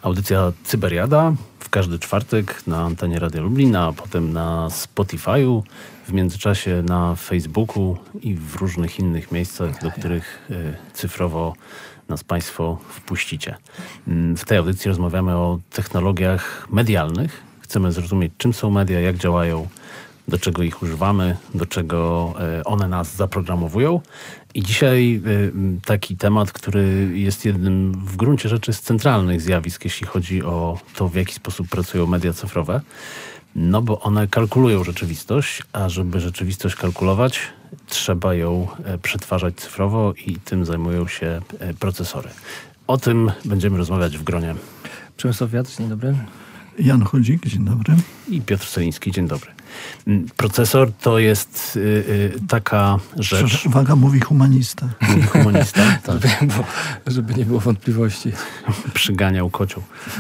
Audycja Cyberiada w każdy czwartek na antenie Radia Lublin, a potem na Spotify'u, w międzyczasie na Facebooku i w różnych innych miejscach, do których cyfrowo nas Państwo wpuścicie. W tej audycji rozmawiamy o technologiach medialnych. Chcemy zrozumieć, czym są media, jak działają, do czego ich używamy, do czego one nas zaprogramowują. I dzisiaj taki temat, który jest jednym w gruncie rzeczy z centralnych zjawisk, jeśli chodzi o to, w jaki sposób pracują media cyfrowe. No bo one kalkulują rzeczywistość, a żeby rzeczywistość kalkulować, trzeba ją przetwarzać cyfrowo i tym zajmują się procesory. O tym będziemy rozmawiać w gronie. Przemysław Wiatr, dzień dobry. Jan Chodzik, dzień dobry. I Piotr Celiński, dzień dobry. Procesor to jest taka rzecz... Uwaga, mówi humanista. Mówi humanista, tak. Żeby nie było wątpliwości. Przyganiał kocioł.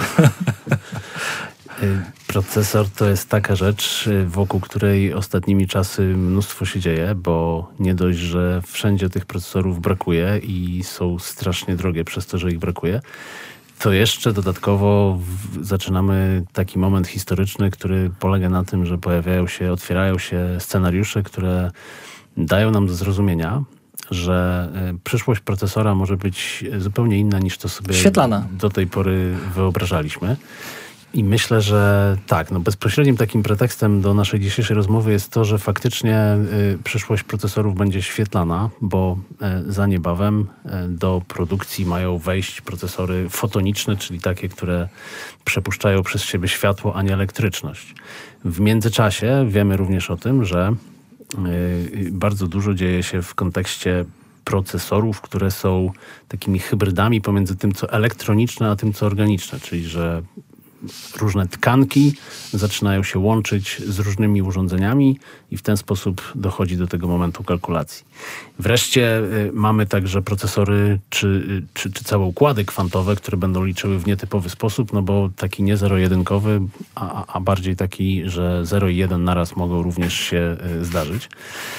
Procesor to jest taka rzecz, wokół której ostatnimi czasy mnóstwo się dzieje, bo nie dość, że wszędzie tych procesorów brakuje i są strasznie drogie przez to, że ich brakuje, to jeszcze dodatkowo zaczynamy taki moment historyczny, który polega na tym, że otwierają się scenariusze, które dają nam do zrozumienia, że przyszłość procesora może być zupełnie inna niż to sobie świetlana do tej pory wyobrażaliśmy. I myślę, że tak, bezpośrednim takim pretekstem do naszej dzisiejszej rozmowy jest to, że faktycznie przyszłość procesorów będzie świetlana, bo za niebawem do produkcji mają wejść procesory fotoniczne, czyli takie, które przepuszczają przez siebie światło, a nie elektryczność. W międzyczasie wiemy również o tym, że bardzo dużo dzieje się w kontekście procesorów, które są takimi hybrydami pomiędzy tym, co elektroniczne, a tym, co organiczne, czyli że różne tkanki zaczynają się łączyć z różnymi urządzeniami i w ten sposób dochodzi do tego momentu kalkulacji. Wreszcie mamy także procesory czy całe układy kwantowe, które będą liczyły w nietypowy sposób, bo taki nie zero-jedynkowy, a bardziej taki, że 0 i 1 naraz mogą również się zdarzyć.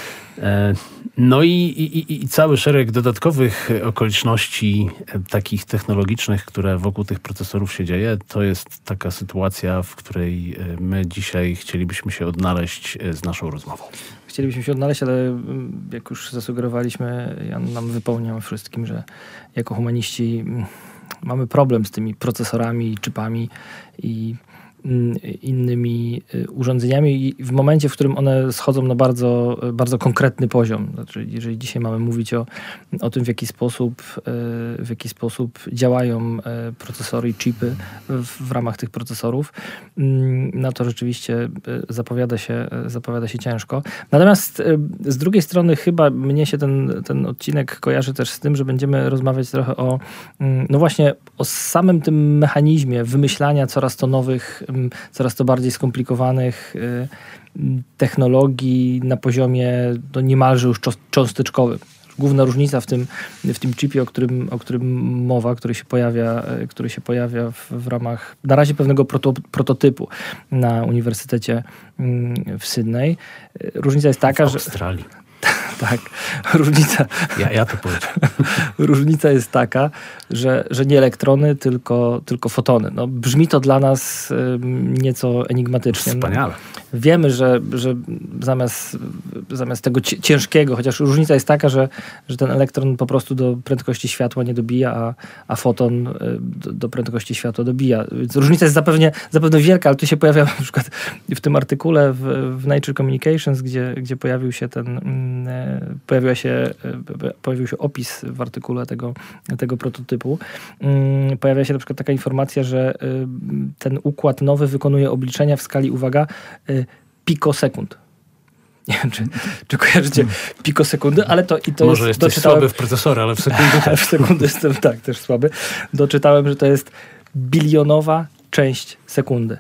No i cały szereg dodatkowych okoliczności takich technologicznych, które wokół tych procesorów się dzieje, to jest taka sytuacja, w której my dzisiaj chcielibyśmy się odnaleźć z naszą rozmową. Chcielibyśmy się odnaleźć, ale jak już zasugerowaliśmy, Jan nam wypełniał wszystkim, że jako humaniści mamy problem z tymi procesorami, chipami i innymi urządzeniami i w momencie, w którym one schodzą na bardzo, bardzo konkretny poziom. Znaczy, jeżeli dzisiaj mamy mówić o tym, w jaki sposób działają procesory i chipy w ramach tych procesorów, no to rzeczywiście zapowiada się ciężko. Natomiast z drugiej strony chyba mnie się ten odcinek kojarzy też z tym, że będziemy rozmawiać trochę o samym tym mechanizmie wymyślania coraz to nowych, coraz to bardziej skomplikowanych technologii na poziomie niemalże już cząsteczkowym. Główna różnica w tym chipie, o którym mowa, który się pojawia w ramach na razie pewnego prototypu na Uniwersytecie w Sydney. Różnica jest taka, w Australii. Tak, różnica... Ja to powiedziałem. Różnica jest taka, że nie elektrony, tylko fotony. Brzmi to dla nas nieco enigmatycznie. Wspaniale. Wiemy, że zamiast tego ciężkiego, chociaż różnica jest taka, że ten elektron po prostu do prędkości światła nie dobija, a foton do prędkości światła dobija. Więc różnica jest zapewne wielka, ale tu się pojawia na przykład w tym artykule w Nature Communications, gdzie pojawił się opis w artykule tego prototypu. Pojawia się na przykład taka informacja, że ten układ nowy wykonuje obliczenia w skali, uwaga, pikosekund. Nie wiem, czy kojarzycie pikosekundy, ale to może jesteś słaby w procesorze, ale w sekundy też. W sekundy jestem też słaby. Doczytałem, że to jest bilionowa część sekundy.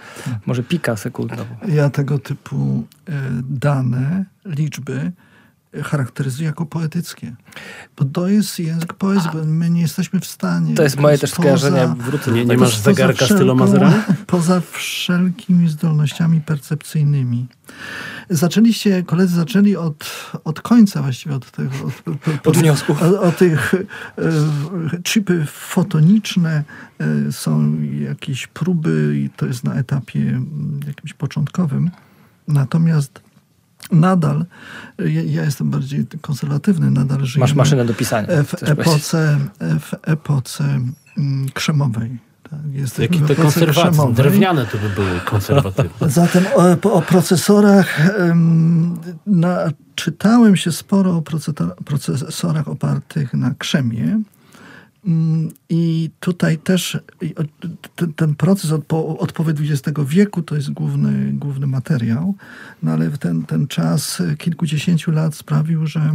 Może pika sekundowo. Ja tego typu dane, liczby charakteryzuje jako poetyckie. Bo to jest język poezji, bo my nie jesteśmy w stanie... To jest moje też skojarzenie. Nie masz zegarka stylomazera? Poza wszelkimi zdolnościami percepcyjnymi. Koledzy zaczęli od końca właściwie, od wniosków. O tych chipy fotoniczne, są jakieś próby i to jest na etapie jakimś początkowym. Natomiast nadal, ja jestem bardziej konserwatywny, nadal żyję. Masz maszynę do pisania. W epoce krzemowej. Tak, jaki to konserwatyzm? Drewniane to by były konserwatywne. Zatem o procesorach czytałem się sporo o procesorach opartych na krzemie. I tutaj też ten proces od połowy XX wieku to jest główny materiał, no ale ten czas kilkudziesięciu lat sprawił, że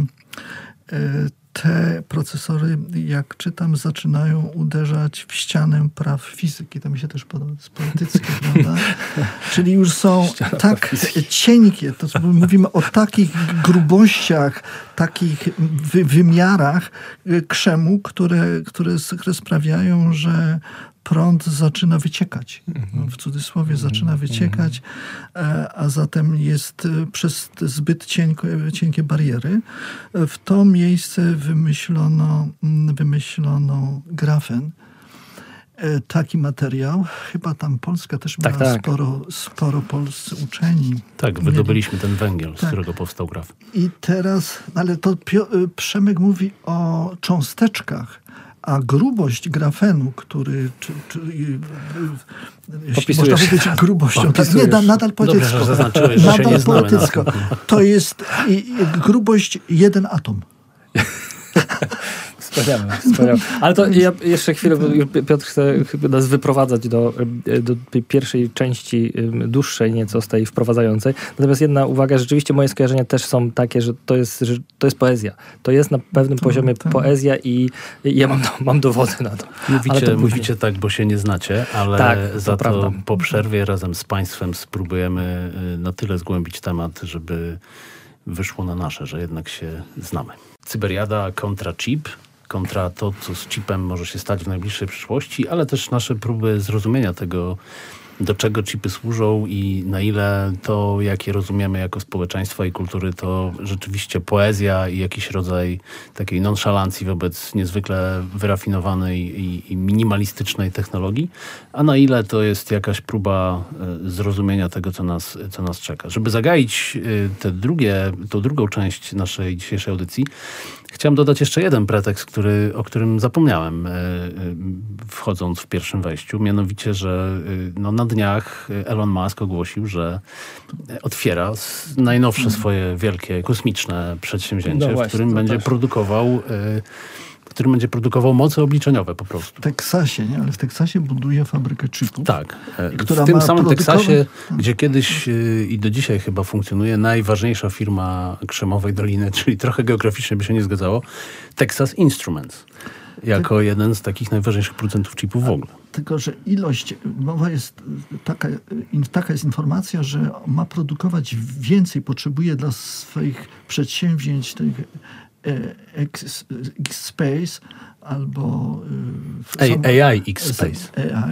te procesory, jak czytam, zaczynają uderzać w ścianę praw fizyki. To mi się też podoba, to jest poetyckie, prawda? Czyli już są tak cienkie, to mówimy o takich grubościach, takich wymiarach krzemu, które sprawiają, że prąd zaczyna wyciekać. W cudzysłowie zaczyna wyciekać, a zatem jest przez zbyt cienkie bariery. W to miejsce wymyślono grafen. Taki materiał. Chyba tam Polska też miała sporo polscy uczeni. Tak, wydobyliśmy ten węgiel, z którego powstał graf. I teraz, ale to Przemek mówi o cząsteczkach, a grubość grafenu, który jeśli można powiedzieć grubością, tak, nie, nadal poetycko. Nadal poetycko. To jest grubość 1 atom. Wspaniałe. Ale to ja jeszcze chwilę, bo Piotr chce nas wyprowadzać do tej pierwszej części dłuższej nieco z tej wprowadzającej. Natomiast jedna uwaga, rzeczywiście moje skojarzenia też są takie, że to jest poezja. To jest na pewnym poziomie poezja i ja mam dowody na to. Mówicie tak, bo się nie znacie, ale tak, za to po przerwie razem z Państwem spróbujemy na tyle zgłębić temat, żeby wyszło na nasze, że jednak się znamy. Cyberiada kontra chip, kontra to, co z chipem może się stać w najbliższej przyszłości, ale też nasze próby zrozumienia tego, do czego chipy służą i na ile to, jakie rozumiemy jako społeczeństwo i kultury, to rzeczywiście poezja i jakiś rodzaj takiej nonszalancji wobec niezwykle wyrafinowanej i minimalistycznej technologii, a na ile to jest jakaś próba zrozumienia tego, co nas czeka. Żeby zagaić tą drugą część naszej dzisiejszej audycji, chciałem dodać jeszcze jeden pretekst, o którym zapomniałem, wchodząc w pierwszym wejściu. Mianowicie, że na dniach Elon Musk ogłosił, że otwiera najnowsze swoje wielkie kosmiczne przedsięwzięcie, w którym będzie produkował moce obliczeniowe po prostu. W Teksasie, nie? Ale w Teksasie buduje fabrykę chipów. Tak. W tym samym Teksasie, gdzie kiedyś i do dzisiaj chyba funkcjonuje najważniejsza firma krzemowej doliny, czyli trochę geograficznie by się nie zgadzało, Texas Instruments. Jako jeden z takich najważniejszych producentów chipów w ogóle. Tylko, że mowa jest taka jest informacja, że ma produkować więcej, potrzebuje dla swoich przedsięwzięć tych X-Space albo AI X-Space.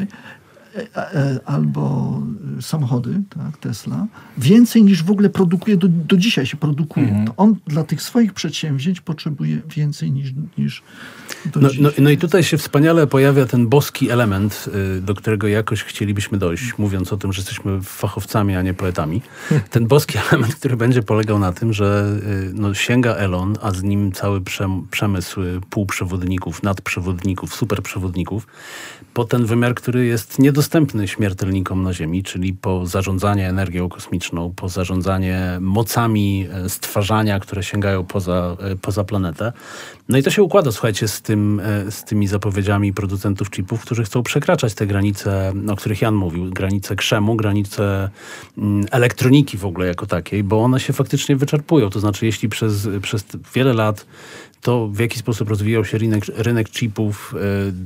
Albo samochody, tak, Tesla, więcej niż w ogóle produkuje, do dzisiaj się produkuje. To on dla tych swoich przedsięwzięć potrzebuje więcej niż do dzisiaj. No i tutaj się wspaniale pojawia ten boski element, do którego jakoś chcielibyśmy dojść, mówiąc o tym, że jesteśmy fachowcami, a nie poetami. Ten boski element, który będzie polegał na tym, że sięga Elon, a z nim cały przemysł półprzewodników, nadprzewodników, superprzewodników, po ten wymiar, który jest niedostępny śmiertelnikom na Ziemi, czyli po zarządzanie energią kosmiczną, po zarządzanie mocami stwarzania, które sięgają poza planetę. No i to się układa, słuchajcie, z tymi zapowiedziami producentów chipów, którzy chcą przekraczać te granice, o których Jan mówił, granice krzemu, granice elektroniki w ogóle jako takiej, bo one się faktycznie wyczerpują. To znaczy, jeśli przez wiele lat to, w jaki sposób rozwijał się rynek chipów,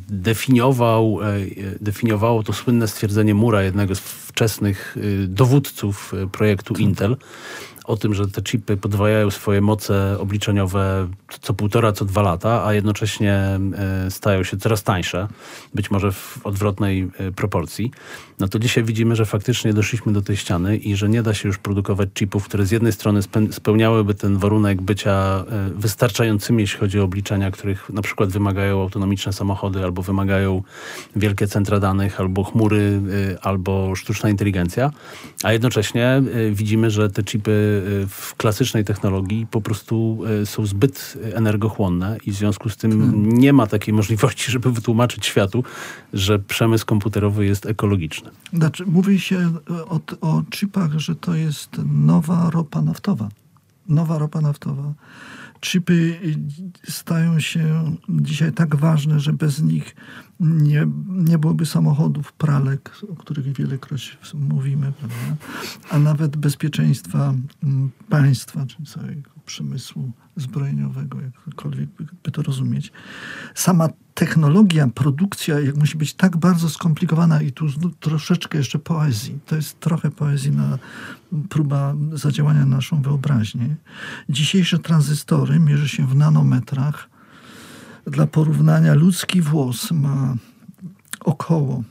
definiowało to słynne stwierdzenie Moore'a, jednego z wczesnych dowódców projektu Intel, o tym, że te chipy podwajają swoje moce obliczeniowe co 1,5, co 2 lata, a jednocześnie stają się coraz tańsze, być może w odwrotnej proporcji, no to dzisiaj widzimy, że faktycznie doszliśmy do tej ściany i że nie da się już produkować chipów, które z jednej strony spełniałyby ten warunek bycia wystarczającymi, jeśli chodzi o obliczenia, których na przykład wymagają autonomiczne samochody, albo wymagają wielkie centra danych, albo chmury, albo sztuczna inteligencja, a jednocześnie widzimy, że te chipy w klasycznej technologii po prostu są zbyt energochłonne i w związku z tym nie ma takiej możliwości, żeby wytłumaczyć światu, że przemysł komputerowy jest ekologiczny. Znaczy, mówi się o chipach, że to jest nowa ropa naftowa. Nowa ropa naftowa. Chipy stają się dzisiaj tak ważne, że bez nich nie byłoby samochodów, pralek, o których wielekroć mówimy, prawda? A nawet bezpieczeństwa państwa, czy całego przemysłu zbrojeniowego, jakkolwiek by to rozumieć. Sama technologia, produkcja musi być tak bardzo skomplikowana i tu troszeczkę jeszcze poezji. To jest trochę poezji próba zadziałania na naszą wyobraźnię. Dzisiejsze tranzystory mierzy się w nanometrach. Dla porównania ludzki włos ma około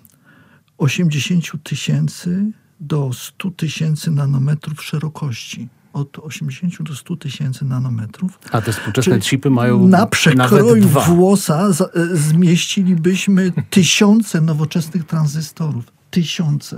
80 000 do 100 000 nanometrów szerokości. Od 80 do 100 000 nanometrów. A te współczesne chipy mają na przekroju nawet 2. włosa zmieścilibyśmy 1000 nowoczesnych tranzystorów. 1000.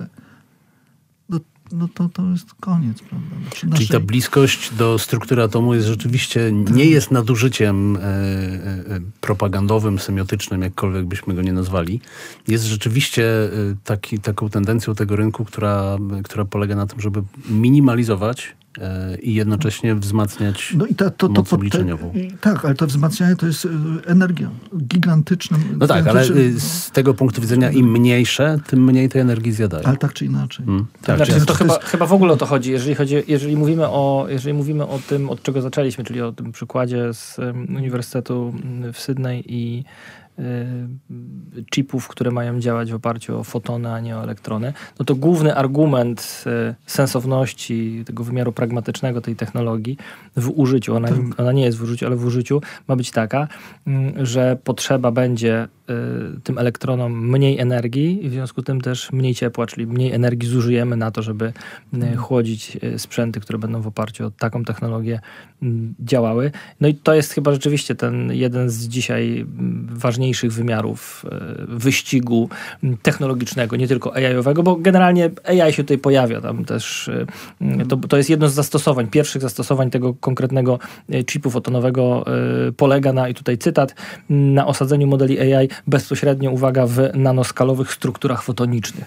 No to jest koniec, prawda? Czyli ta bliskość do struktury atomu jest rzeczywiście, nie jest nadużyciem propagandowym, semiotycznym, jakkolwiek byśmy go nie nazwali. Jest rzeczywiście taką tendencją tego rynku, która polega na tym, żeby minimalizować i jednocześnie wzmacniać moc obliczeniową. Tak, ale to wzmacnianie to jest energia gigantyczna. No tak, ale z tego punktu widzenia im mniejsze, tym mniej tej energii zjadają. Ale tak czy inaczej. Tak, znaczy, to chyba w ogóle o to chodzi. Jeżeli mówimy o tym, od czego zaczęliśmy, czyli o tym przykładzie z Uniwersytetu w Sydney i chipów, które mają działać w oparciu o fotony, a nie o elektrony, no to główny argument sensowności tego wymiaru pragmatycznego tej technologii w użyciu, ona nie jest w użyciu, ale w użyciu ma być taka, że potrzeba będzie tym elektronom mniej energii i w związku z tym też mniej ciepła, czyli mniej energii zużyjemy na to, żeby chłodzić sprzęty, które będą w oparciu o taką technologię działały. No i to jest chyba rzeczywiście ten jeden z dzisiaj ważniejszych wymiarów wyścigu technologicznego, nie tylko AI-owego, bo generalnie AI się tutaj pojawia. Tam też to jest jedno z zastosowań, pierwszych zastosowań tego konkretnego chipu fotonowego polega na, i tutaj cytat, na osadzeniu modeli AI bezpośrednio, uwaga, w nanoskalowych strukturach fotonicznych.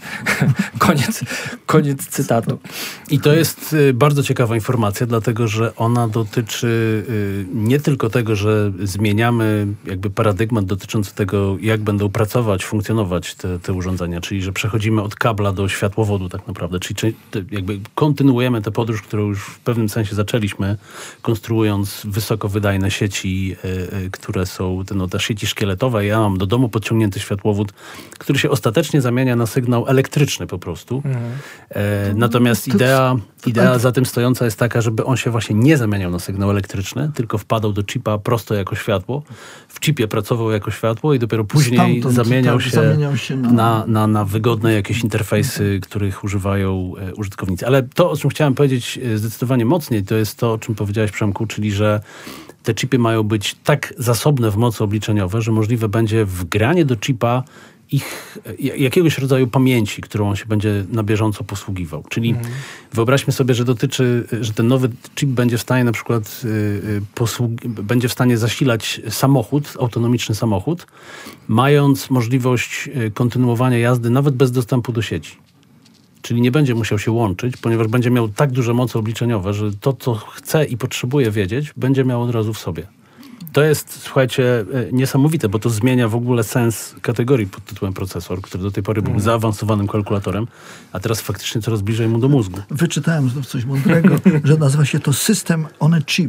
Koniec cytatu. I to jest bardzo ciekawa informacja, dlatego że ona dotyczy nie tylko tego, że zmieniamy jakby paradygmat dotyczący tego, jak będą pracować, funkcjonować te urządzenia, czyli że przechodzimy od kabla do światłowodu tak naprawdę, czyli jakby kontynuujemy tę podróż, którą już w pewnym sensie zaczęliśmy, konstruując wysokowydajne sieci, które są te sieci szkieletowe. Ja mam do domu podciągnięty światłowód, który się ostatecznie zamienia na sygnał elektryczny po prostu. Natomiast idea za tym stojąca jest taka, żeby on się właśnie nie zamieniał na sygnał elektryczny, tylko wpadał do chipa prosto jako światło. W chipie pracował jako światło i dopiero później zamieniał się na wygodne jakieś interfejsy, których używają użytkownicy. Ale to, o czym chciałem powiedzieć zdecydowanie mocniej, to jest to, o czym powiedziałeś, Przemku, czyli że te chipy mają być tak zasobne w mocy obliczeniowe, że możliwe będzie wgranie do chipa jakiegoś rodzaju pamięci, którą on się będzie na bieżąco posługiwał. Czyli wyobraźmy sobie, że ten nowy chip będzie w stanie na przykład będzie w stanie zasilać samochód, autonomiczny samochód, mając możliwość kontynuowania jazdy nawet bez dostępu do sieci. Czyli nie będzie musiał się łączyć, ponieważ będzie miał tak duże moce obliczeniowe, że to, co chce i potrzebuje wiedzieć, będzie miał od razu w sobie. To jest, słuchajcie, niesamowite, bo to zmienia w ogóle sens kategorii pod tytułem procesor, który do tej pory był zaawansowanym kalkulatorem, a teraz faktycznie coraz bliżej mu do mózgu. Wyczytałem znów coś mądrego, że nazywa się to System on a Chip.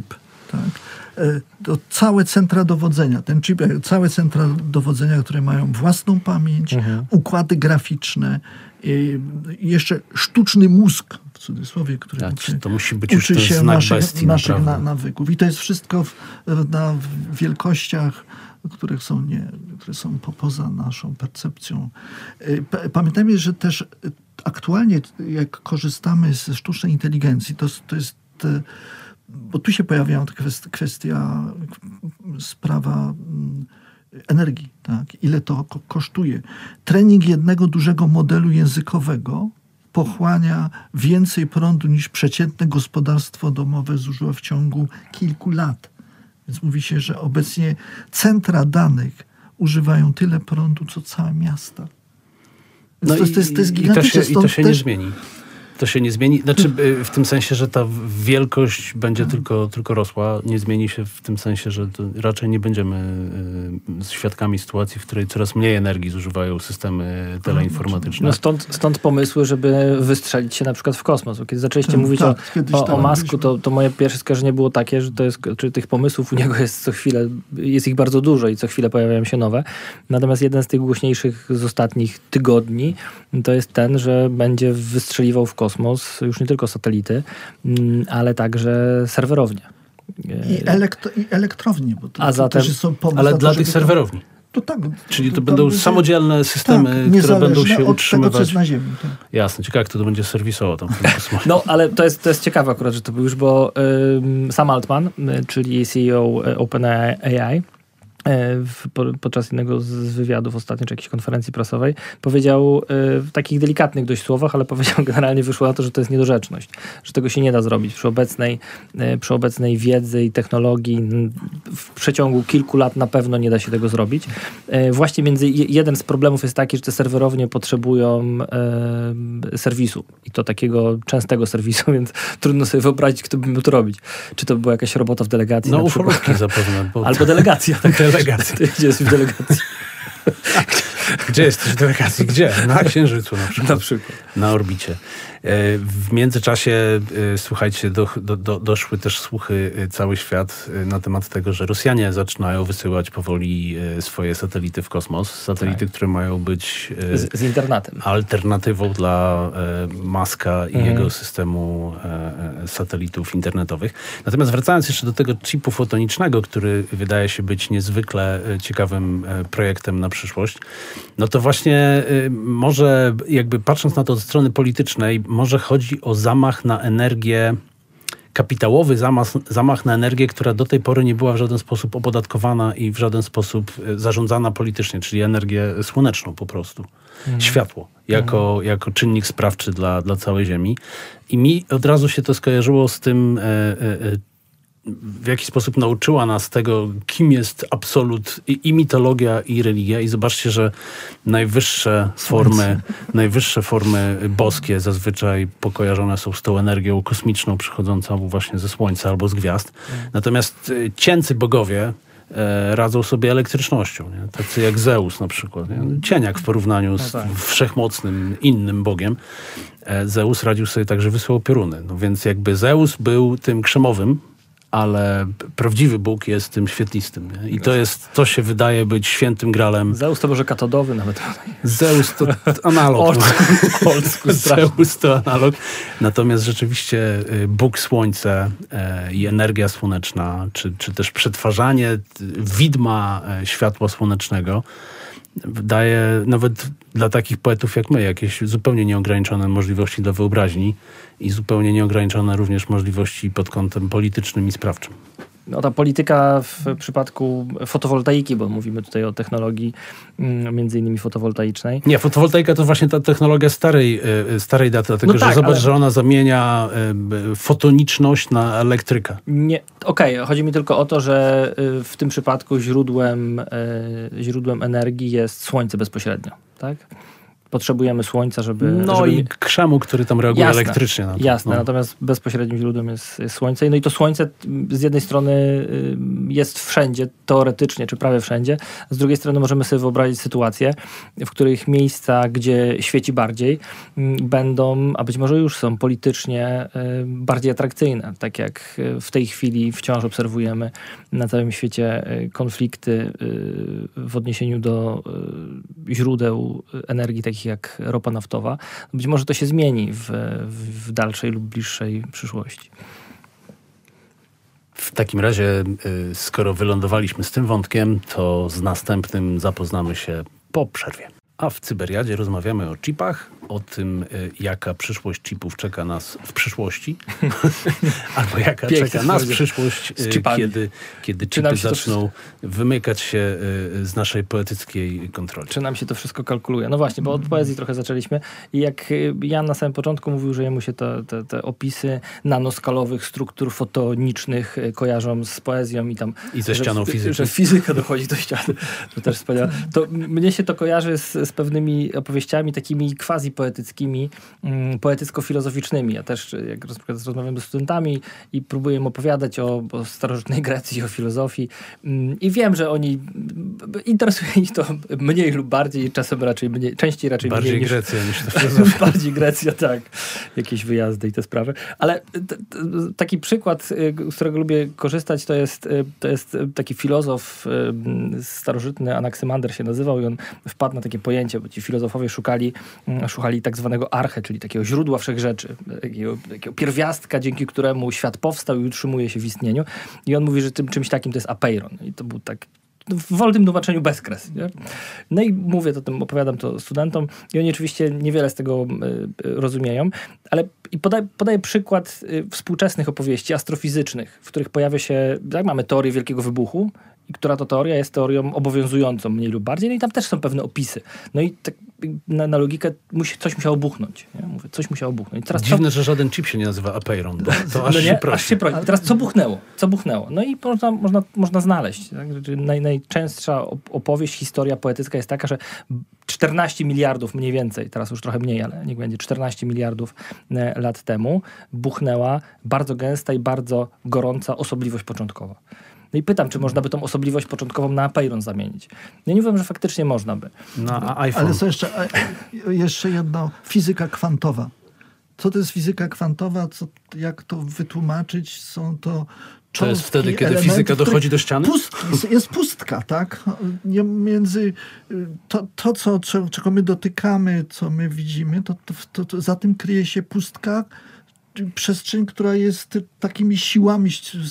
tak? To całe centra dowodzenia, ten chip, całe centra dowodzenia, które mają własną pamięć, układy graficzne, jeszcze sztuczny mózg, w cudzysłowie, który to musi być uczy już się znak naszych bestii, nawyków. I to jest wszystko na wielkościach, które są poza naszą percepcją. Pamiętajmy, że też aktualnie, jak korzystamy ze sztucznej inteligencji, to jest... Bo tu się pojawiają sprawa energii, tak? Ile to kosztuje. Trening jednego dużego modelu językowego pochłania więcej prądu niż przeciętne gospodarstwo domowe zużywa w ciągu kilku lat. Więc mówi się, że obecnie centra danych używają tyle prądu, co całe miasta. Więc to jest gigantyczne. I to się nie zmieni. To się nie zmieni, znaczy w tym sensie, że ta wielkość będzie tylko rosła. Nie zmieni się w tym sensie, że raczej nie będziemy świadkami sytuacji, w której coraz mniej energii zużywają systemy teleinformatyczne. No stąd pomysły, żeby wystrzelić się na przykład w kosmos. Kiedy zaczęliście mówić o Musku, to moje pierwsze skojarzenie było takie, że tych pomysłów u niego jest co chwilę, jest ich bardzo dużo i co chwilę pojawiają się nowe. Natomiast jeden z tych głośniejszych z ostatnich tygodni to jest ten, że będzie wystrzeliwał w kosmos już nie tylko satelity, ale także serwerownie. I elektrownie. Bo a zatem, ale dla tych serwerowni. To tak. Czyli to będą samodzielne systemy, które będą się utrzymywać. Tego, co jest na Ziemi. Tak. Jasne, ciekawe, jak to będzie serwisowo tam w tym kosmosie. No, ale to jest ciekawe akurat, że to był już, bo Sam Altman, czyli CEO OpenAI, podczas jednego z wywiadów ostatnio, czy jakiejś konferencji prasowej, powiedział w takich delikatnych dość słowach, ale powiedział, generalnie wyszło na to, że to jest niedorzeczność, że tego się nie da zrobić przy obecnej wiedzy i technologii w przeciągu kilku lat na pewno nie da się tego zrobić. Właśnie jeden z problemów jest taki, że te serwerownie potrzebują serwisu i to takiego częstego serwisu, więc trudno sobie wyobrazić, kto by miał to robić. Czy to była jakaś robota w delegacji? No ufolówki zapewne. Albo delegacja. Delegacji. Ty gdzie jest w delegacji? Gdzie jesteś w delegacji? Gdzie? Na Księżycu na przykład. Na przykład. Na orbicie. W międzyczasie, słuchajcie, doszły też słuchy cały świat na temat tego, że Rosjanie zaczynają wysyłać powoli swoje satelity w kosmos. Satelity, które mają być z internetem. Alternatywą dla Muska i jego systemu satelitów internetowych. Natomiast wracając jeszcze do tego chipu fotonicznego, który wydaje się być niezwykle ciekawym projektem na przyszłość, no to właśnie może jakby patrząc na to od strony politycznej, może chodzi o zamach na energię, kapitałowy zamach na energię, która do tej pory nie była w żaden sposób opodatkowana i w żaden sposób zarządzana politycznie, czyli energię słoneczną po prostu. Światło, jako czynnik sprawczy dla całej Ziemi. I mi od razu się to skojarzyło z tym, w jaki sposób nauczyła nas tego, kim jest absolut i mitologia, i religia. I zobaczcie, że najwyższe formy boskie zazwyczaj pokojarzone są z tą energią kosmiczną przychodzącą właśnie ze Słońca albo z gwiazd. Natomiast cięcy bogowie radzą sobie elektrycznością. Nie? Tacy jak Zeus na przykład. Nie? Cieniak w porównaniu z wszechmocnym innym bogiem. Zeus radził sobie tak, że wysyłał pioruny. No więc jakby Zeus był tym krzemowym, ale prawdziwy Bóg jest tym świetlistym. Nie? I to się wydaje być świętym gralem. Zeus to może katodowy nawet. Zeus to analog. Zeus to analog. Natomiast rzeczywiście Bóg Słońce i energia słoneczna, czy też przetwarzanie widma światła słonecznego daje nawet dla takich poetów jak my jakieś zupełnie nieograniczone możliwości dla wyobraźni i zupełnie nieograniczone również możliwości pod kątem politycznym i sprawczym. No ta polityka w przypadku fotowoltaiki, bo mówimy tutaj o technologii między innymi fotowoltaicznej. Nie, fotowoltaika to właśnie ta technologia starej daty, dlatego że zobacz, że ona zamienia fotoniczność na elektrykę. Nie, okej, chodzi mi tylko o to, że w tym przypadku źródłem energii jest słońce bezpośrednio, tak? potrzebujemy słońca, żeby... No i krzemu, który tam reaguje elektrycznie na to. Jasne, natomiast bezpośrednim źródłem jest słońce. No i to słońce z jednej strony jest wszędzie, teoretycznie, czy prawie wszędzie. Z drugiej strony możemy sobie wyobrazić sytuację, w których miejsca, gdzie świeci bardziej, będą, a być może już są politycznie bardziej atrakcyjne. Tak jak w tej chwili wciąż obserwujemy na całym świecie konflikty w odniesieniu do źródeł energii, takich jak ropa naftowa. Być może to się zmieni w dalszej lub bliższej przyszłości. W takim razie, skoro wylądowaliśmy z tym wątkiem, to z następnym zapoznamy się po przerwie. A w Cyberiadzie rozmawiamy o chipach, o tym, jaka przyszłość chipów czeka nas w przyszłości, albo jaka czeka nas przyszłość, kiedy chipy zaczną wymykać się z naszej poetyckiej kontroli. Czy nam się to wszystko kalkuluje? No właśnie, bo od poezji trochę zaczęliśmy i jak Jan na samym początku mówił, że jemu się te opisy nanoskalowych struktur fotonicznych kojarzą z poezją i tam... I ze ścianą fizyki. Że fizyka dochodzi do ściany. To też wspaniałe. To mnie się to kojarzy z pewnymi opowieściami takimi quasi-poetyckimi, poetycko-filozoficznymi. Ja też, jak rozmawiam ze studentami i próbuję im opowiadać o starożytnej Grecji, o filozofii i wiem, że oni interesuje ich to mniej lub bardziej, czasem raczej mniej, częściej raczej bardziej mniej Grecja niż to filozofia. Bardziej Grecja, tak. Jakieś wyjazdy i te sprawy. Ale taki przykład, z którego lubię korzystać, to jest taki filozof starożytny, Anaksymander się nazywał i on wpadł na takie pojęcie, bo ci filozofowie szukali tak zwanego arche, czyli takiego źródła wszechrzeczy, takiego pierwiastka, dzięki któremu świat powstał i utrzymuje się w istnieniu. I on mówi, że tym czymś takim to jest apeiron. I to był tak w wolnym tłumaczeniu bezkres. Nie? No i mówię to tym, opowiadam to studentom i oni oczywiście niewiele z tego rozumieją, ale podaję przykład współczesnych opowieści astrofizycznych, w których pojawia się, jak mamy teorię Wielkiego Wybuchu, i która to teoria jest teorią obowiązującą mniej lub bardziej, no i tam też są pewne opisy. No i tak na logikę coś musiało buchnąć. Nie? Mówię, coś musiało buchnąć. Teraz dziwne, że żaden chip się nie nazywa apeiron, bo to aż się prosi. Teraz co buchnęło? Co buchnęło? No i można znaleźć. Tak? Najczęstsza opowieść, historia poetycka jest taka, że 14 miliardów mniej więcej, teraz już trochę mniej, ale niech będzie 14 miliardów lat temu, buchnęła bardzo gęsta i bardzo gorąca osobliwość początkowa. No i pytam, czy można by tą osobliwość początkową na apeiron zamienić. Ja nie wiem, że faktycznie można by. Na iPhone. Ale co jeszcze jedno, fizyka kwantowa. Co to jest fizyka kwantowa? Jak to wytłumaczyć? Są to cząstki, to jest wtedy, kiedy fizyka dochodzi do ściany? Jest pustka, tak? Między czego my dotykamy, co my widzimy, to za tym kryje się pustka, przestrzeń, która jest takimi siłami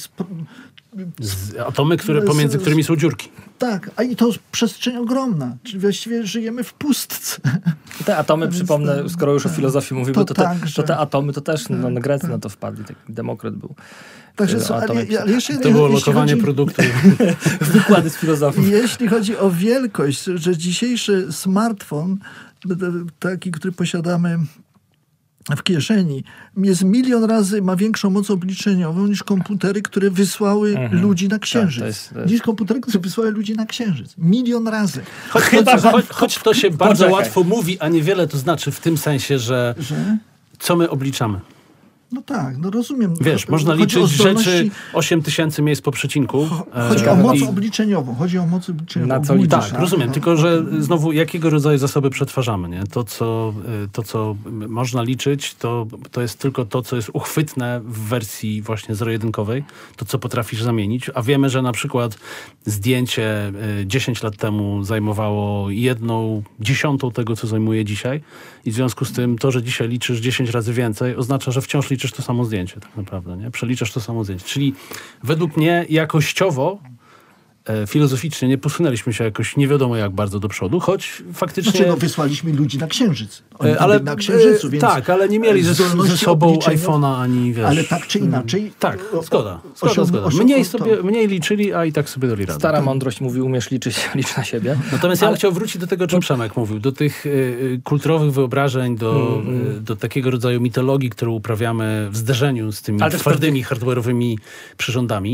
atomy, pomiędzy którymi są dziurki. Tak, a i to jest przestrzeń ogromna. Czyli właściwie żyjemy w pustce. Te atomy, przypomnę, skoro już o filozofii mówimy, to te atomy to też Grecy na to wpadli. Taki Demokryt był. Także to było lokowanie produktu. Wykłady z filozofii. Jeśli chodzi o wielkość, że dzisiejszy smartfon, taki, który posiadamy w kieszeni, jest 1 000 000 razy, ma większą moc obliczeniową niż komputery, które wysłały ludzi na Księżyc. Tak, niż komputery, które wysłały ludzi na Księżyc. 1 000 000 razy. Choć to się bardzo łatwo mówi, a niewiele to znaczy w tym sensie, że co my obliczamy. No tak, no rozumiem. Wiesz, można liczyć rzeczy 8000 miejsc po przecinku. Chodzi o moc obliczeniową. Na co liczysz? Tak, rozumiem. Tylko, że znowu jakiego rodzaju zasoby przetwarzamy, nie? To, co można liczyć, to jest tylko to, co jest uchwytne w wersji właśnie zero-jedynkowej. To, co potrafisz zamienić. A wiemy, że na przykład zdjęcie 10 lat temu zajmowało 1/10 tego, co zajmuje dzisiaj. I w związku z tym to, że dzisiaj liczysz 10 razy więcej, oznacza, że wciąż liczysz to samo zdjęcie tak naprawdę, nie? Przeliczasz to samo zdjęcie. Czyli według mnie jakościowo, filozoficznie nie posunęliśmy się jakoś nie wiadomo jak bardzo do przodu, choć faktycznie... wysłaliśmy ludzi na Księżyc. Oni na Księżycu, więc... Tak, ale nie mieli ze sobą iPhone'a ani, wiesz... Ale tak czy inaczej... Tak, zgoda. Mniej liczyli, a i tak sobie dali radę. Stara mądrość mówi, umiesz liczyć, licz na siebie. Natomiast ja bym chciał wrócić do tego, czym Przemek mówił, do tych kulturowych wyobrażeń, do takiego rodzaju mitologii, którą uprawiamy w zderzeniu z tymi twardymi, hardware'owymi przyrządami.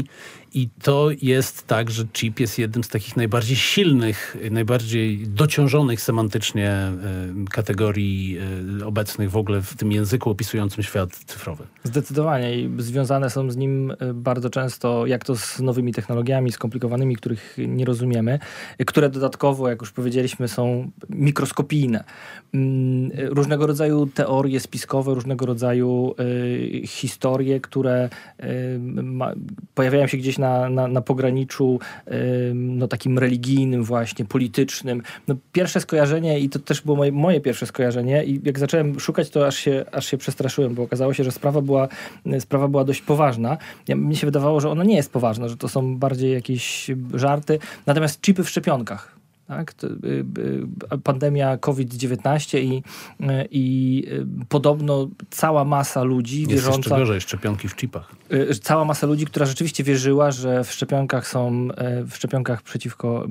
I to jest tak, że chip jest jednym z takich najbardziej silnych, najbardziej dociążonych semantycznie kategorii obecnych w ogóle w tym języku opisującym świat cyfrowy. Zdecydowanie i związane są z nim bardzo często, jak to z nowymi technologiami skomplikowanymi, których nie rozumiemy, które dodatkowo, jak już powiedzieliśmy, są mikroskopijne. Różnego rodzaju teorie spiskowe, różnego rodzaju historie, które pojawiają się gdzieś na pograniczu takim religijnym właśnie, politycznym. Pierwsze skojarzenie, i to też było moje pierwsze skojarzenie, i jak zacząłem szukać, to aż się przestraszyłem, bo okazało się, że sprawa była dość poważna. Mnie się wydawało, że ona nie jest poważna, że to są bardziej jakieś żarty. Natomiast chipy w szczepionkach. Tak? Pandemia COVID-19 i podobno cała masa ludzi jest wierząca... jeszcze gorzej, szczepionki w chipach. Cała masa ludzi, która rzeczywiście wierzyła, że w szczepionkach przeciwko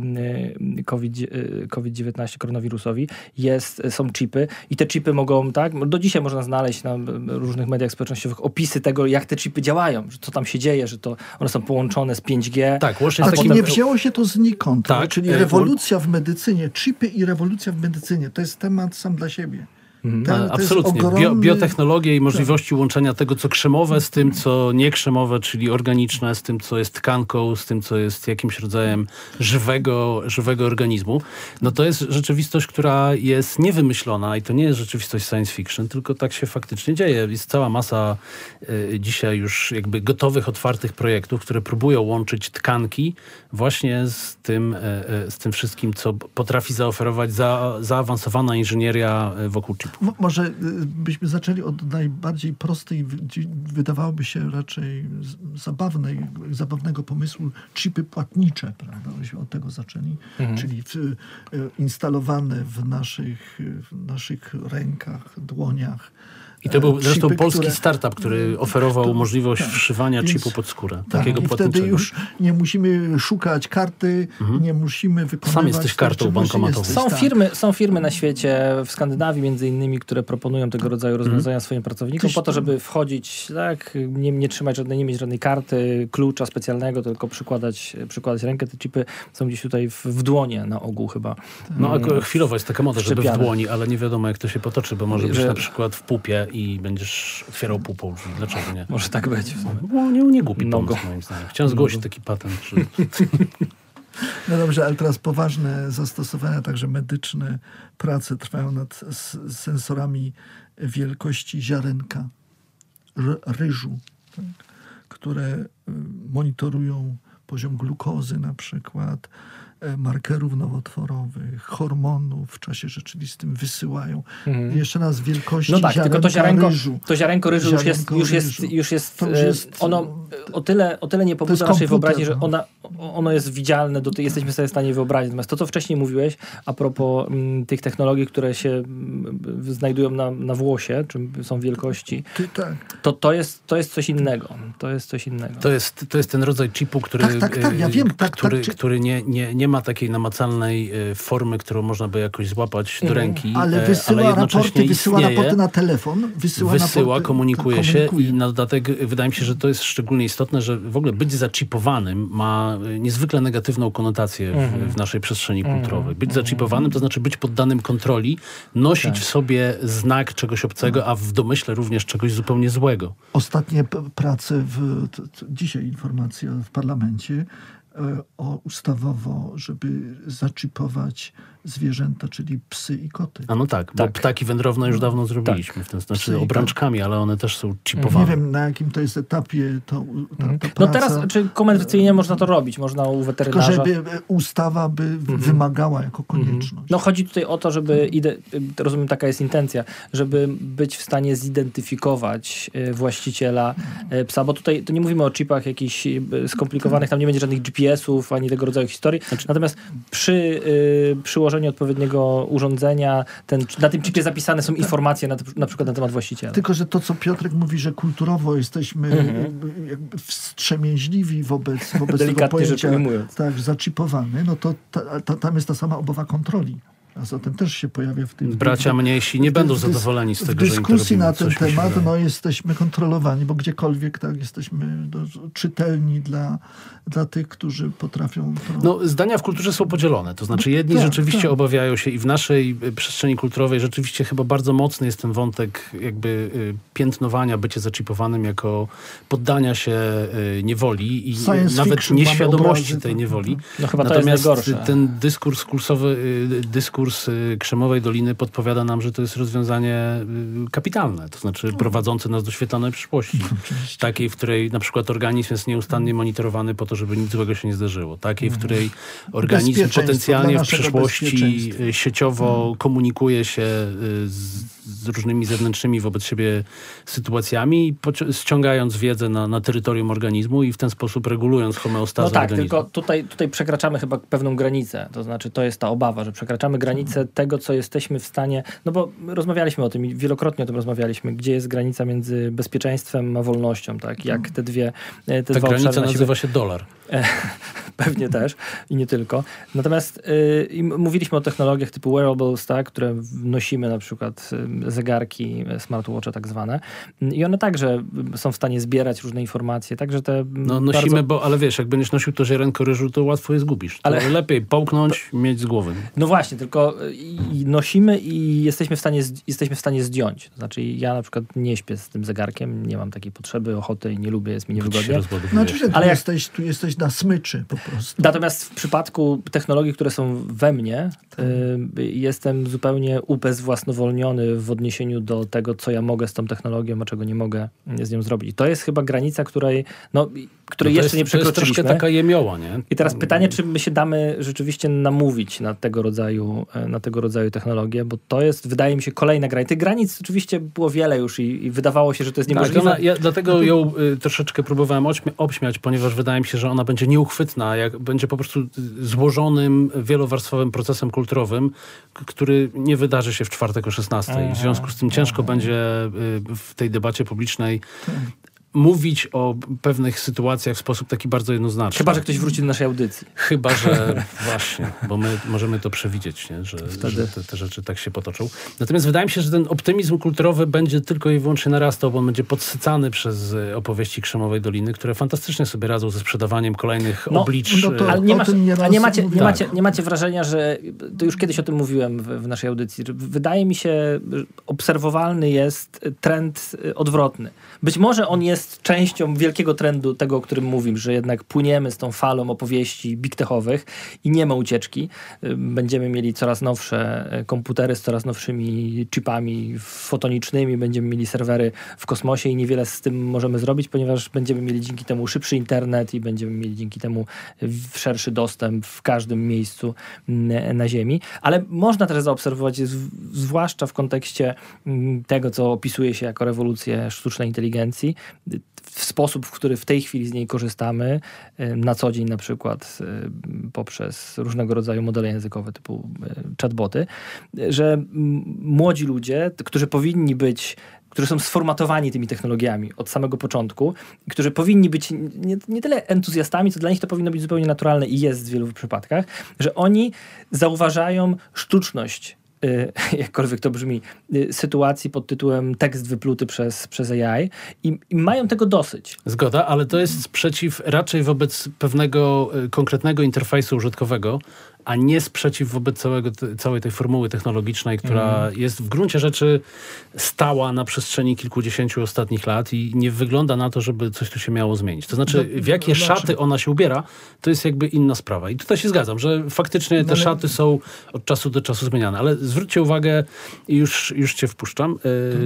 COVID-19, koronawirusowi są chipy i te chipy mogą, tak? Do dzisiaj można znaleźć na różnych mediach społecznościowych opisy tego, jak te chipy działają, że co tam się dzieje, że to one są połączone z 5G. Tak, łącznie ale z takim... nie wzięło się to znikąd, tak, czyli rewolucja w medycynie, chipy i rewolucja w medycynie, to jest temat sam dla siebie. Absolutnie. Biotechnologie i możliwości łączenia tego, co krzemowe z tym, co niekrzemowe, czyli organiczne, z tym, co jest tkanką, z tym, co jest jakimś rodzajem żywego organizmu. No to jest rzeczywistość, która jest niewymyślona i to nie jest rzeczywistość science fiction, tylko tak się faktycznie dzieje. Jest cała masa dzisiaj już jakby gotowych, otwartych projektów, które próbują łączyć tkanki właśnie z tym wszystkim, co potrafi zaoferować zaawansowana inżynieria wokół chipu. Może byśmy zaczęli od najbardziej prostej, wydawałoby się raczej zabawnego pomysłu, chipy płatnicze, prawda? Byśmy od tego zaczęli, czyli instalowane w naszych rękach, dłoniach. I to był zresztą polski startup, który oferował możliwość wszywania chipu pod skórę. Takiego i wtedy już nie musimy szukać karty, nie musimy wykonywać... Sam jesteś kartą bankomatową. Są firmy na świecie, w Skandynawii między innymi, które proponują tego rodzaju rozwiązania swoim pracownikom po to, żeby wchodzić, tak, nie trzymać nie mieć żadnej karty, klucza specjalnego, tylko przykładać rękę. Te chipy są gdzieś tutaj w dłonie na ogół chyba. No chwilowo jest taka moda, żeby w dłoni, ale nie wiadomo jak to się potoczy, bo może być na przykład w pupie i będziesz otwierał pupą drzwi. Dlaczego nie? Może tak być. Nie głupi pomysł moim zdaniem. Chciałem zgłosić taki patent. No dobrze, ale teraz poważne zastosowania, także medyczne prace trwają nad sensorami wielkości ziarenka ryżu, tak, które monitorują poziom glukozy na przykład, markerów nowotworowych, hormonów w czasie rzeczywistym wysyłają. Jeszcze raz wielkości ziarenka tylko ryżu. To ziarenko ryżu już jest ono o tyle nie pobudza naszej wyobraźni, że ono jest widzialne, jesteśmy sobie w stanie wyobrazić. Natomiast to, co wcześniej mówiłeś, a propos tych technologii, które się znajdują na włosie, czym są wielkości, to jest coś innego. To jest coś innego. To jest ten rodzaj chipu, który, ja wiem, który nie ma takiej namacalnej formy, którą można by jakoś złapać do ręki, ale wysyła raporty na telefon, komunikuje się i na dodatek wydaje mi się, że to jest szczególnie istotne, że w ogóle być zaczipowanym ma niezwykle negatywną konotację w naszej przestrzeni kulturowej. Być zaczipowanym to znaczy być poddanym kontroli, nosić w sobie znak czegoś obcego, a w domyśle również czegoś zupełnie złego. Ostatnie prace dzisiaj informacja w parlamencie ustawowo, żeby zaczipować zwierzęta, czyli psy i koty. A no tak, bo ptaki wędrowne już dawno zrobiliśmy, w ten znaczy obrączkami, ale one też są chipowane. Nie wiem, na jakim to jest etapie ta praca. No teraz, czy komercyjnie można to robić? Można u weterynarza... Tylko żeby ustawa by wymagała jako konieczność. No chodzi tutaj o to, żeby, rozumiem, taka jest intencja, żeby być w stanie zidentyfikować właściciela psa, bo tutaj to nie mówimy o chipach jakichś skomplikowanych, tam nie będzie żadnych GPS-ów, ani tego rodzaju historii. Natomiast przy przyłożeniu odpowiedniego urządzenia, na tym chipie zapisane są informacje na przykład na temat właściciela. Tylko, że to, co Piotrek mówi, że kulturowo jesteśmy jakby wstrzemięźliwi wobec tego pojęcia, tak, zaczipowany, no to tam jest ta sama obawa kontroli. A zatem też się pojawia w tym... Bracia mniejsi nie będą zadowoleni z tego, że im to dyskusji robimy. na ten temat jesteśmy kontrolowani, bo gdziekolwiek jesteśmy czytelni dla tych, którzy potrafią... Zdania w kulturze są podzielone. To znaczy jedni rzeczywiście obawiają się i w naszej przestrzeni kulturowej rzeczywiście chyba bardzo mocny jest ten wątek jakby piętnowania, bycie zaczipowanym jako poddania się niewoli i nawet nieświadomości tej niewoli. No chyba natomiast to jest najgorsze. ten dyskurs Krzemowej Doliny podpowiada nam, że to jest rozwiązanie kapitalne. To znaczy prowadzące nas do świetlanej przyszłości. Takiej, w której na przykład organizm jest nieustannie monitorowany po to, żeby nic złego się nie zdarzyło. Takiej, w której organizm potencjalnie w przyszłości sieciowo komunikuje się z różnymi zewnętrznymi wobec siebie sytuacjami, ściągając wiedzę na terytorium organizmu i w ten sposób regulując homeostazę organizmu. Tylko tutaj przekraczamy chyba pewną granicę. To znaczy to jest ta obawa, że przekraczamy granicę tego, co jesteśmy w stanie... No bo rozmawialiśmy o tym i wielokrotnie o tym rozmawialiśmy, gdzie jest granica między bezpieczeństwem a wolnością. Tak? Jak te dwa granica nazywa się dolar. Pewnie też i nie tylko. Natomiast mówiliśmy o technologiach typu wearables, tak, które nosimy, na przykład zegarki, smartwatche tak zwane. I one także są w stanie zbierać różne informacje. Także te nosimy, ale wiesz, jak będziesz nosił to ziarenko ryżu, to łatwo je zgubisz. Ale lepiej połknąć, mieć z głowy. No właśnie, tylko nosimy i jesteśmy w stanie zdjąć. To znaczy ja na przykład nie śpię z tym zegarkiem, nie mam takiej potrzeby, ochoty i nie lubię, jest mi niewygodnie. Ale tu jesteś na smyczy po prostu. Natomiast w przypadku technologii, które są we mnie, jestem zupełnie ubezwłasnowolniony w odniesieniu do tego, co ja mogę z tą technologią, a czego nie mogę z nią zrobić. I to jest chyba granica, której jeszcze nie przekroczyliśmy. To jest troszkę taka jemioła, nie? I teraz pytanie, czy my się damy rzeczywiście namówić na tego rodzaju technologie, bo to jest, wydaje mi się, kolejna granica. Tych granic oczywiście było wiele już i wydawało się, że to jest niemożliwe. Ja dlatego ją troszeczkę próbowałem obśmiać, ponieważ wydaje mi się, że ona będzie nieuchwytna, jak będzie po prostu złożonym, wielowarstwowym procesem kulturowym, który nie wydarzy się w czwartek o 16:00. I w związku z tym ciężko będzie w tej debacie publicznej mówić o pewnych sytuacjach w sposób taki bardzo jednoznaczny. Chyba, że ktoś wróci do naszej audycji. Chyba, że właśnie, bo my możemy to przewidzieć, nie? Że te rzeczy tak się potoczą. Natomiast wydaje mi się, że ten optymizm kulturowy będzie tylko i wyłącznie narastał, bo on będzie podsycany przez opowieści Krzemowej Doliny, które fantastycznie sobie radzą ze sprzedawaniem kolejnych oblicz. Ale nie macie wrażenia, że to już kiedyś o tym mówiłem w naszej audycji, że wydaje mi się, że obserwowalny jest trend odwrotny. Być może on jest częścią wielkiego trendu tego, o którym mówimy, że jednak płyniemy z tą falą opowieści big techowych i nie ma ucieczki. Będziemy mieli coraz nowsze komputery z coraz nowszymi chipami fotonicznymi, będziemy mieli serwery w kosmosie i niewiele z tym możemy zrobić, ponieważ będziemy mieli dzięki temu szybszy internet i będziemy mieli dzięki temu szerszy dostęp w każdym miejscu na Ziemi. Ale można też zaobserwować, zwłaszcza w kontekście tego, co opisuje się jako rewolucję sztucznej inteligencji, w sposób, w który w tej chwili z niej korzystamy na co dzień, na przykład poprzez różnego rodzaju modele językowe typu chatboty, że młodzi ludzie, którzy są sformatowani tymi technologiami od samego początku, którzy powinni być nie tyle entuzjastami, co dla nich to powinno być zupełnie naturalne i jest w wielu przypadkach, że oni zauważają sztuczność, jakkolwiek to brzmi, sytuacji pod tytułem tekst wypluty przez AI i mają tego dosyć. Zgoda, ale to jest sprzeciw raczej wobec pewnego konkretnego interfejsu użytkowego, a nie sprzeciw wobec całej tej formuły technologicznej, która jest w gruncie rzeczy stała na przestrzeni kilkudziesięciu ostatnich lat i nie wygląda na to, żeby coś tu się miało zmienić. To znaczy, w jakie szaty ona się ubiera, to jest jakby inna sprawa. I tutaj się zgadzam, że faktycznie te szaty są od czasu do czasu zmieniane. Ale zwróćcie uwagę, i już cię wpuszczam,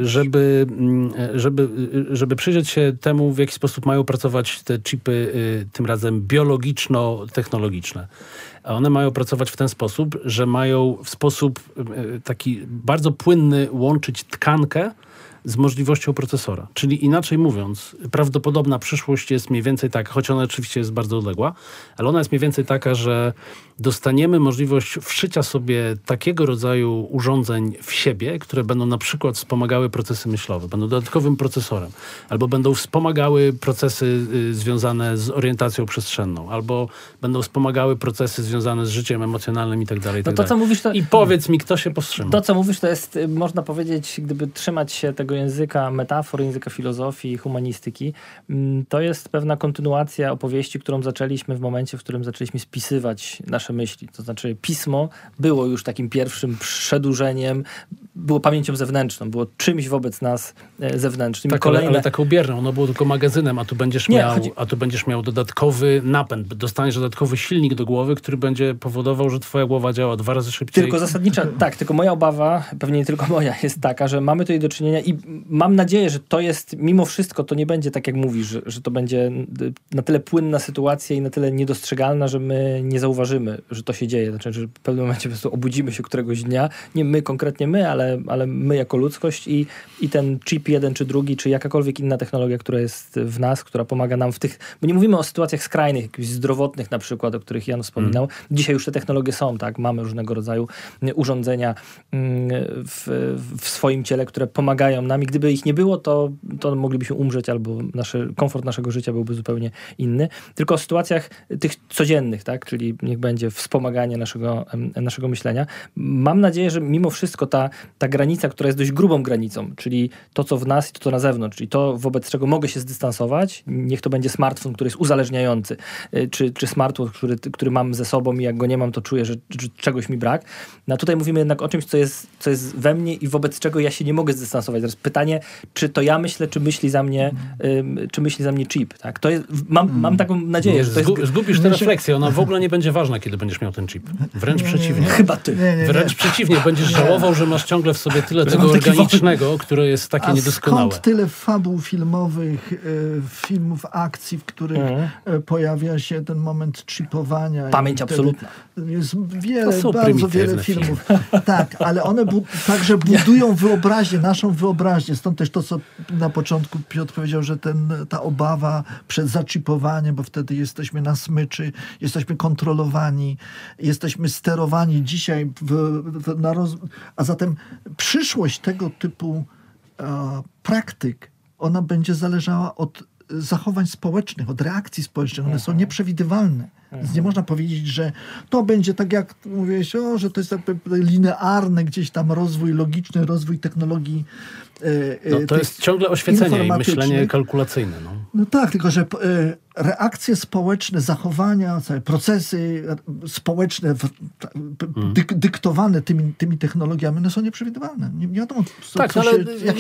żeby przyjrzeć się temu, w jaki sposób mają pracować te chipy, tym razem biologiczno-technologiczne. A one mają pracować w ten sposób, że mają w sposób taki bardzo płynny łączyć tkankę z możliwością procesora. Czyli inaczej mówiąc, prawdopodobna przyszłość jest mniej więcej taka, choć ona oczywiście jest bardzo odległa, ale ona jest mniej więcej taka, że dostaniemy możliwość wszycia sobie takiego rodzaju urządzeń w siebie, które będą na przykład wspomagały procesy myślowe, będą dodatkowym procesorem, albo będą wspomagały procesy związane z orientacją przestrzenną, albo będą wspomagały procesy związane z życiem emocjonalnym i tak dalej. No to, co mówisz, to... I powiedz mi, kto się powstrzyma. To, co mówisz, to jest, można powiedzieć, gdyby trzymać się tego języka metafor, języka filozofii, humanistyki, to jest pewna kontynuacja opowieści, którą zaczęliśmy w momencie, w którym zaczęliśmy spisywać nasze myśli. To znaczy pismo było już takim pierwszym przedłużeniem, było pamięcią zewnętrzną, było czymś wobec nas zewnętrznym. Tak, ale taką bierną, ono było tylko magazynem, a tu będziesz miał dodatkowy napęd, dostaniesz dodatkowy silnik do głowy, który będzie powodował, że twoja głowa działa 2 razy szybciej. Tylko zasadnicza, tak, tylko moja obawa, pewnie nie tylko moja, jest taka, że mamy tutaj do czynienia i mam nadzieję, że to jest, mimo wszystko, to nie będzie tak, jak mówisz, że to będzie na tyle płynna sytuacja i na tyle niedostrzegalna, że my nie zauważymy, że to się dzieje. Znaczy, że w pewnym momencie po prostu obudzimy się któregoś dnia, nie my, konkretnie my, ale my jako ludzkość i ten chip jeden czy drugi, czy jakakolwiek inna technologia, która jest w nas, która pomaga nam w tych, bo nie mówimy o sytuacjach skrajnych, jakichś zdrowotnych na przykład, o których Jan wspominał. Dzisiaj już te technologie są, tak? Mamy różnego rodzaju urządzenia w swoim ciele, które pomagają nam i gdyby ich nie było, to moglibyśmy umrzeć albo komfort naszego życia byłby zupełnie inny. Tylko o sytuacjach tych codziennych, tak? Czyli niech będzie wspomaganie naszego myślenia. Mam nadzieję, że mimo wszystko ta granica, która jest dość grubą granicą, czyli to, co w nas i to, co na zewnątrz, czyli to, wobec czego mogę się zdystansować, niech to będzie smartfon, który jest uzależniający, czy smartfon, który mam ze sobą i jak go nie mam, to czuję, że czegoś mi brak. No tutaj mówimy jednak o czymś, co jest we mnie i wobec czego ja się nie mogę zdystansować. Teraz pytanie, czy to ja myślę, czy myśli za mnie chip. Tak? To jest, mam taką nadzieję, że to jest... Zgubisz tę refleksję, ona w ogóle nie będzie ważna, kiedy będziesz miał ten chip. Wręcz przeciwnie. Chyba ty. Wręcz przeciwnie, będziesz żałował, że masz ciągle w sobie tyle tego organicznego, które jest takie niedoskonałe. Skąd tyle fabuł filmowych, filmów akcji, w których pojawia się ten moment chipowania. Pamięć absolutna. Jest bardzo wiele filmów. Tak, ale one także budują wyobraźnię, naszą wyobraźnię. Stąd też to, co na początku Piotr powiedział, że ta obawa przed zaczipowaniem, bo wtedy jesteśmy na smyczy, jesteśmy kontrolowani, jesteśmy sterowani dzisiaj a zatem przyszłość tego typu praktyk, ona będzie zależała od zachowań społecznych, od reakcji społecznych. One są nieprzewidywalne. Więc nie można powiedzieć, że to będzie tak, jak mówiłeś, że to jest linearny gdzieś tam rozwój logiczny, rozwój technologii. To jest ciągle oświecenie i myślenie kalkulacyjne. No tak, tylko że reakcje społeczne, zachowania, całe procesy społeczne dyktowane tymi technologiami, one są nieprzewidywalne. Nie wiadomo, tak, ale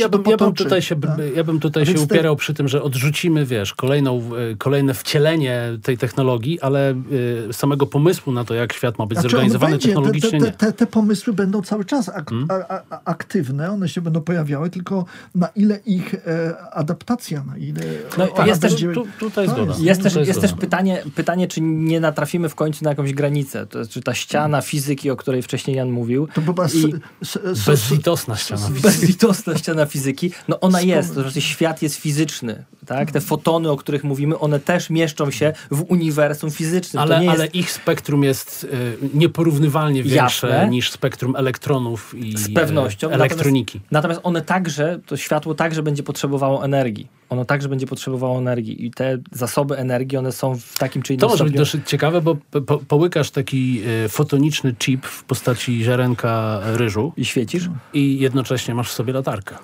ja bym tutaj się upierał przy tym, że odrzucimy, kolejne wcielenie tej technologii, ale samego pomysłu na to, jak świat ma być zorganizowany technologicznie, nie. Te pomysły będą cały czas aktywne, one się będą pojawiały, tylko na ile ich adaptacja, na ile... Tutaj zgoda. Jest też pytanie, czy nie natrafimy w końcu na jakąś granicę. To jest, czy ta ściana fizyki, o której wcześniej Jan mówił... To była bezlitosna ściana fizyki. Bezlitosna ściana fizyki. No ona jest. To znaczy świat jest fizyczny. Tak? Te fotony, o których mówimy, one też mieszczą się w uniwersum fizycznym. Ale ich spektrum jest nieporównywalnie większe niż spektrum elektronów i z pewnością. elektroniki. Natomiast one także, to światło także będzie potrzebowało energii. Ono także będzie potrzebowało energii i te zasoby energii, one są w takim czy innym To może być dosyć ciekawe, bo połykasz taki fotoniczny chip w postaci ziarenka ryżu. I świecisz? I jednocześnie masz w sobie latarkę.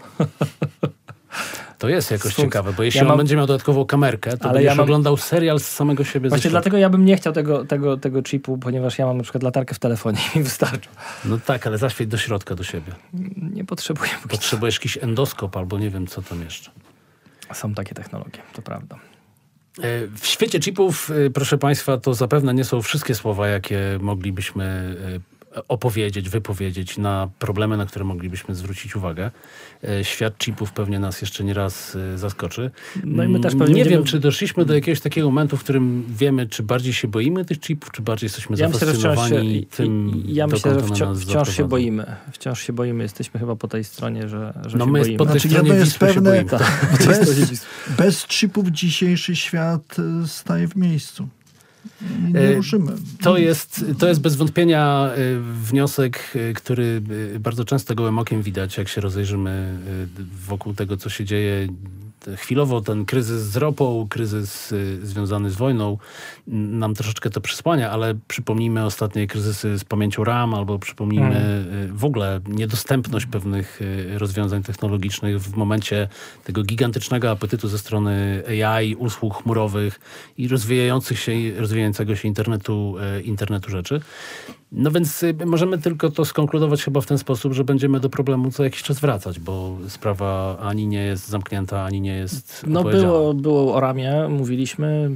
To jest jakoś ciekawe, bo jeśli on będzie miał dodatkową kamerkę, to będziesz oglądał serial z samego siebie. Właśnie dlatego ja bym nie chciał tego chipu, ponieważ ja mam na przykład latarkę w telefonie i mi wystarczy. No tak, ale zaświeć do środka do siebie. Nie potrzebuję. Potrzebujesz jakiś endoskop albo nie wiem, co tam jeszcze. Są takie technologie, to prawda. W świecie chipów, proszę Państwa, to zapewne nie są wszystkie słowa, jakie moglibyśmy opowiedzieć, wypowiedzieć na problemy, na które moglibyśmy zwrócić uwagę. Świat chipów pewnie nas jeszcze nie raz zaskoczy. No i my też pewnie nie wiem, czy doszliśmy do jakiegoś takiego momentu, w którym wiemy, czy bardziej się boimy tych chipów, czy bardziej jesteśmy zafascynowani tym, ja myślę, że dokąd one nas wciąż się zaprowadzą. boimy. Wciąż się boimy. Jesteśmy chyba po tej stronie, że No się my boimy. po tej Znaczy, stronie jedno jest Wisły się pewne, boimy. bez chipów dzisiejszy świat staje w miejscu. Nie ruszymy. To jest bez wątpienia wniosek, który bardzo często gołym okiem widać, jak się rozejrzymy wokół tego, co się dzieje. Chwilowo ten kryzys z ropą, kryzys związany z wojną nam troszeczkę to przysłania, ale przypomnijmy ostatnie kryzysy z pamięcią RAM, albo przypomnijmy w ogóle niedostępność pewnych rozwiązań technologicznych w momencie tego gigantycznego apetytu ze strony AI, usług chmurowych i rozwijającego się internetu rzeczy. No więc możemy tylko to skonkludować chyba w ten sposób, że będziemy do problemu co jakiś czas wracać, bo sprawa ani nie jest zamknięta, ani nie jest opowiedziana. Było o ramie, mówiliśmy,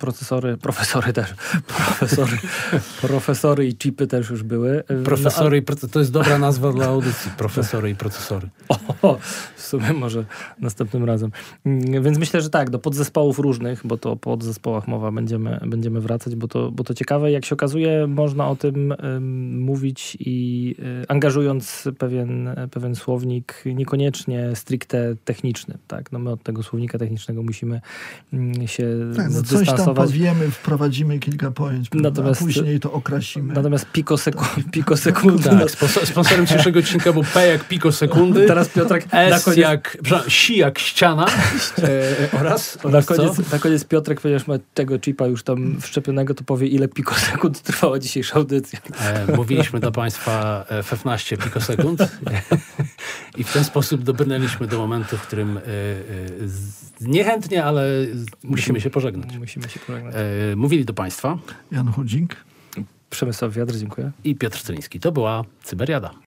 profesory i chipy też już były. To jest dobra nazwa dla audycji, profesory i procesory. W sumie może następnym razem. Więc myślę, że tak, do podzespołów różnych, bo to o podzespołach mowa będziemy wracać, bo to ciekawe, jak się okazuje, można o tym mówić i angażując pewien słownik, niekoniecznie stricte techniczny. Tak? No my od tego słownika technicznego musimy się zdystansować. Coś tam powiemy, wprowadzimy kilka pojęć, a później to okrasimy. Natomiast pikosekundy. Tak, sponsorem dzisiejszego odcinka był P jak pikosekundy. Teraz Piotrek Si jak ściana oraz na koniec Piotrek, ponieważ ma tego chipa już tam wszczepionego, to powie, ile pikosekund trwała dzisiejsza audycja. Mówiliśmy do Państwa 15 pikosekund i w ten sposób dobrnęliśmy do momentu, w którym niechętnie, ale musimy się pożegnać. Mówili do Państwa Jan Chudzik, Przemysław Wiatr, dziękuję. i Piotr Celiński. To była Cyberiada.